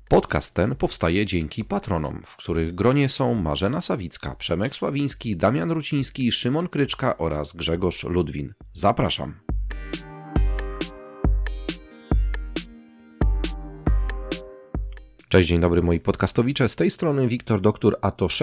Podcast ten powstaje dzięki patronom, w których gronie są Marzena Sawicka, Przemek Sławiński, Damian Ruciński, Szymon Kryczka oraz Grzegorz Ludwin. Zapraszam. Cześć, dzień dobry moi podcastowicze, z tej strony Wiktor Doktor, a to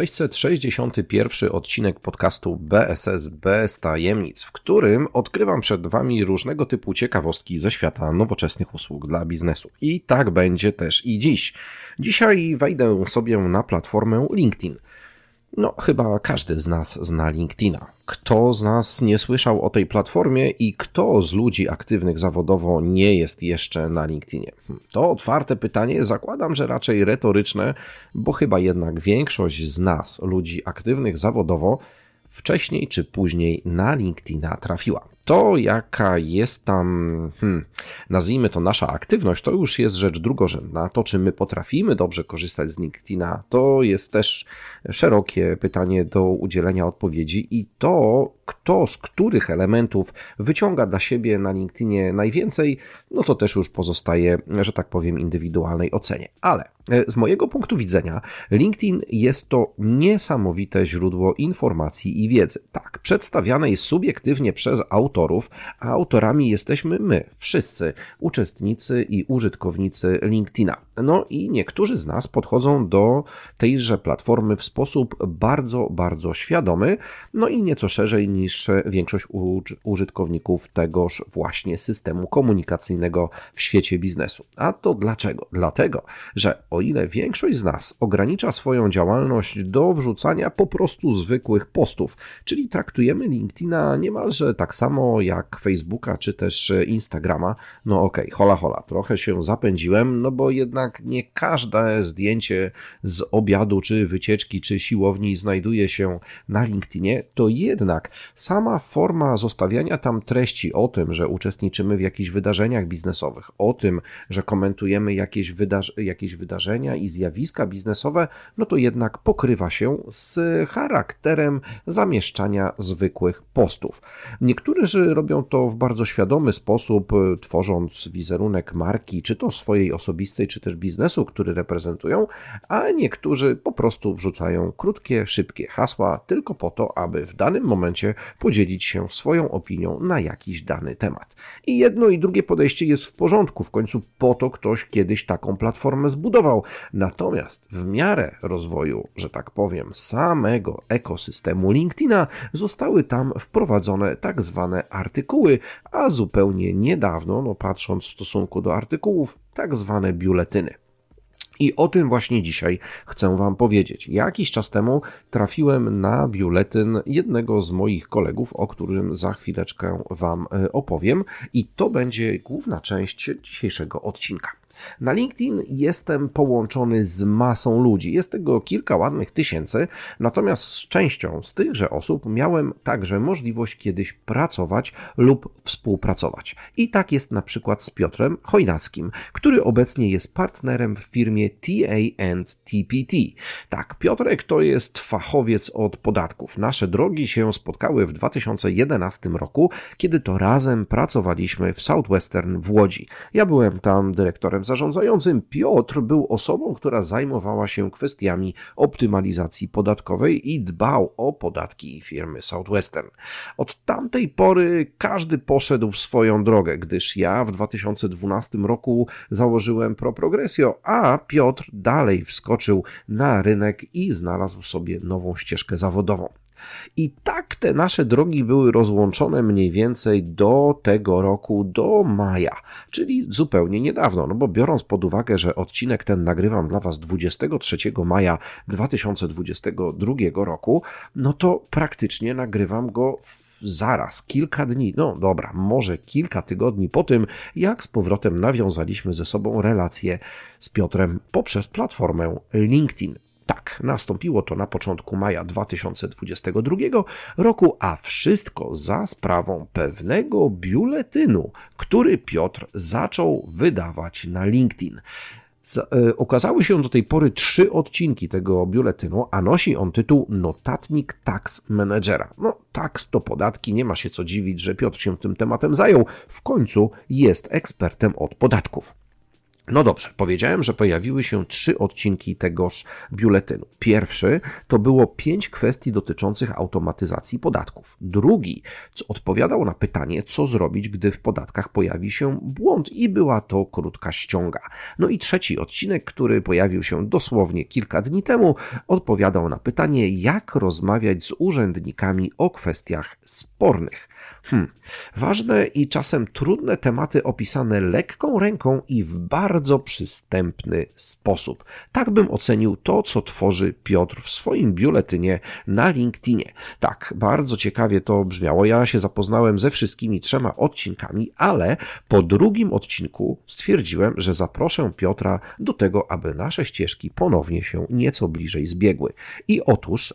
661 odcinek podcastu BSS bez tajemnic, w którym odkrywam przed Wami różnego typu ciekawostki ze świata nowoczesnych usług dla biznesu. I tak będzie też i dziś. Dzisiaj wejdę sobie na platformę LinkedIn. No, chyba każdy z nas zna LinkedIna. Kto z nas nie słyszał o tej platformie i kto z ludzi aktywnych zawodowo nie jest jeszcze na LinkedInie? To otwarte pytanie, zakładam, że raczej retoryczne, bo chyba jednak większość z nas, ludzi aktywnych zawodowo, wcześniej czy później na LinkedIna trafiła. To jaka jest tam, nazwijmy to nasza aktywność, to już jest rzecz drugorzędna. To, czy my potrafimy dobrze korzystać z LinkedIna, to jest też szerokie pytanie do udzielenia odpowiedzi i to, kto z których elementów wyciąga dla siebie na LinkedInie najwięcej, no to też już pozostaje, że tak powiem, indywidualnej ocenie. Ale z mojego punktu widzenia LinkedIn jest to niesamowite źródło informacji i wiedzy. Tak, przedstawianej subiektywnie przez autorów, a autorami jesteśmy my, wszyscy uczestnicy i użytkownicy LinkedIna. No i niektórzy z nas podchodzą do tejże platformy w sposób bardzo, bardzo świadomy, no i nieco szerzej niż większość użytkowników tegoż właśnie systemu komunikacyjnego w świecie biznesu. A to dlaczego? Dlatego, że o ile większość z nas ogranicza swoją działalność do wrzucania po prostu zwykłych postów, czyli traktujemy LinkedIna niemalże tak samo jak Facebooka czy też Instagrama, no okej, hola, trochę się zapędziłem, no bo jednak nie każde zdjęcie z obiadu, czy wycieczki, czy siłowni znajduje się na LinkedInie, to jednak sama forma zostawiania tam treści o tym, że uczestniczymy w jakichś wydarzeniach biznesowych, o tym, że komentujemy jakieś wydarzenia i zjawiska biznesowe, no to jednak pokrywa się z charakterem zamieszczania zwykłych postów. Niektórzy robią to w bardzo świadomy sposób, tworząc wizerunek marki, czy to swojej osobistej, czy też biznesu, który reprezentują, a niektórzy po prostu wrzucają krótkie, szybkie hasła tylko po to, aby w danym momencie podzielić się swoją opinią na jakiś dany temat. I jedno i drugie podejście jest w porządku, w końcu po to ktoś kiedyś taką platformę zbudował. Natomiast w miarę rozwoju, że tak powiem, samego ekosystemu LinkedIna zostały tam wprowadzone tak zwane artykuły, a zupełnie niedawno, no patrząc w stosunku do artykułów, tak zwane biuletyny. I o tym właśnie dzisiaj chcę Wam powiedzieć. Jakiś czas temu trafiłem na biuletyn jednego z moich kolegów, o którym za chwileczkę Wam opowiem i to będzie główna część dzisiejszego odcinka. Na LinkedIn jestem połączony z masą ludzi, jest tego kilka ładnych tysięcy, natomiast z częścią z tychże osób miałem także możliwość kiedyś pracować lub współpracować. I tak jest na przykład z Piotrem Chojnackim, który obecnie jest partnerem w firmie TA&TPT. Tak, Piotrek to jest fachowiec od podatków. Nasze drogi się spotkały w 2011 roku, kiedy to razem pracowaliśmy w Southwestern w Łodzi. Ja byłem tam dyrektorem zarządzającym, Piotr był osobą, która zajmowała się kwestiami optymalizacji podatkowej i dbał o podatki firmy Southwestern. Od tamtej pory każdy poszedł w swoją drogę, gdyż ja w 2012 roku założyłem ProProgressio, a Piotr dalej wskoczył na rynek i znalazł sobie nową ścieżkę zawodową. I tak te nasze drogi były rozłączone mniej więcej do tego roku, do maja, czyli zupełnie niedawno, no bo biorąc pod uwagę, że odcinek ten nagrywam dla Was 23 maja 2022 roku, no to praktycznie nagrywam go zaraz, kilka dni, no dobra, może kilka tygodni po tym, jak z powrotem nawiązaliśmy ze sobą relacje z Piotrem poprzez platformę LinkedIn. Tak, nastąpiło to na początku maja 2022 roku, a wszystko za sprawą pewnego biuletynu, który Piotr zaczął wydawać na LinkedIn. Ukazały się do tej pory 3 odcinki tego biuletynu, a nosi on tytuł Notatnik Tax Managera. No, tax to podatki, nie ma się co dziwić, że Piotr się tym tematem zajął. W końcu jest ekspertem od podatków. No dobrze, powiedziałem, że pojawiły się 3 odcinki tegoż biuletynu. Pierwszy to było 5 kwestii dotyczących automatyzacji podatków. Drugi odpowiadał na pytanie, co zrobić, gdy w podatkach pojawi się błąd i była to krótka ściąga. No i trzeci odcinek, który pojawił się dosłownie kilka dni temu, odpowiadał na pytanie, jak rozmawiać z urzędnikami o kwestiach spornych. Ważne i czasem trudne tematy opisane lekką ręką i w bardzo przystępny sposób. Tak bym ocenił to, co tworzy Piotr w swoim biuletynie na LinkedInie. Tak, bardzo ciekawie to brzmiało. Ja się zapoznałem ze wszystkimi 3 odcinkami, ale po drugim odcinku stwierdziłem, że zaproszę Piotra do tego, aby nasze ścieżki ponownie się nieco bliżej zbiegły. I otóż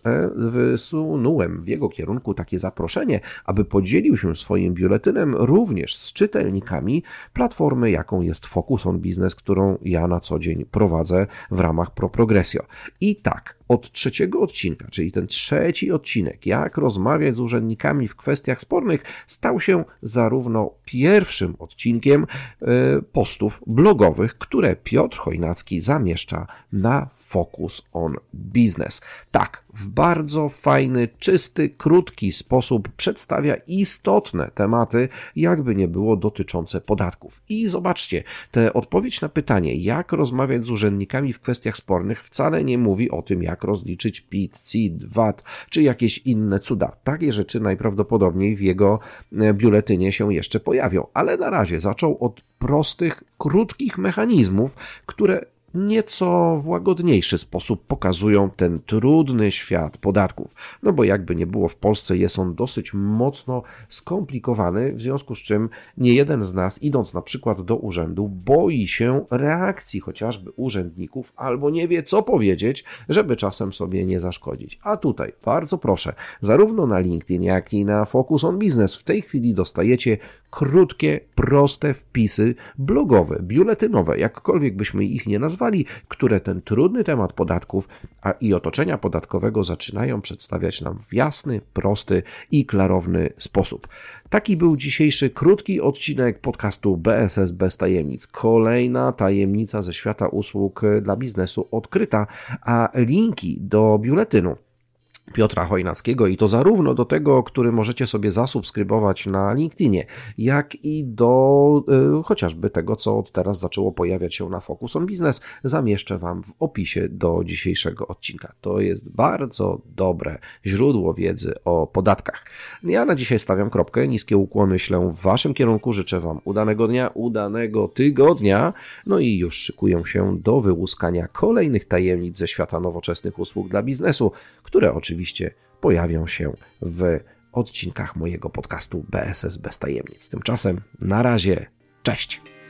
wysunąłem w jego kierunku takie zaproszenie, aby podzielił się swoim biuletynem również z czytelnikami platformy, jaką jest Focus on Business, którą ja na co dzień prowadzę w ramach ProProgressio. I tak, od 3 odcinka, czyli ten 3 odcinek, jak rozmawiać z urzędnikami w kwestiach spornych, stał się zarówno pierwszym odcinkiem postów blogowych, które Piotr Chojnacki zamieszcza na Focus on Business. Tak, w bardzo fajny, czysty, krótki sposób przedstawia istotne tematy, jakby nie było dotyczące podatków. I zobaczcie, tę odpowiedź na pytanie, jak rozmawiać z urzędnikami w kwestiach spornych, wcale nie mówi o tym, jak rozliczyć PIT, CIT, VAT, czy jakieś inne cuda. Takie rzeczy najprawdopodobniej w jego biuletynie się jeszcze pojawią, ale na razie zaczął od prostych, krótkich mechanizmów, które nieco w łagodniejszy sposób pokazują ten trudny świat podatków. No bo jakby nie było, w Polsce jest on dosyć mocno skomplikowany, w związku z czym nie jeden z nas, idąc na przykład do urzędu, boi się reakcji chociażby urzędników albo nie wie, co powiedzieć, żeby czasem sobie nie zaszkodzić. A tutaj, bardzo proszę, zarówno na LinkedIn, jak i na Focus on Business w tej chwili dostajecie krótkie, proste wpisy blogowe, biuletynowe, jakkolwiek byśmy ich nie nazwali, które ten trudny temat podatków i otoczenia podatkowego zaczynają przedstawiać nam w jasny, prosty i klarowny sposób. Taki był dzisiejszy krótki odcinek podcastu BSS bez tajemnic. Kolejna tajemnica ze świata usług dla biznesu odkryta, a linki do biuletynu Piotra Chojnackiego i to zarówno do tego, który możecie sobie zasubskrybować na LinkedInie, jak i do chociażby tego, co od teraz zaczęło pojawiać się na Focus on Business, zamieszczę Wam w opisie do dzisiejszego odcinka. To jest bardzo dobre źródło wiedzy o podatkach. Ja na dzisiaj stawiam kropkę, niskie ukłony ślę w Waszym kierunku, życzę Wam udanego dnia, udanego tygodnia, no i już szykuję się do wyłuskania kolejnych tajemnic ze świata nowoczesnych usług dla biznesu, które oczywiście pojawią się w odcinkach mojego podcastu BSS bez tajemnic. Tymczasem na razie, cześć!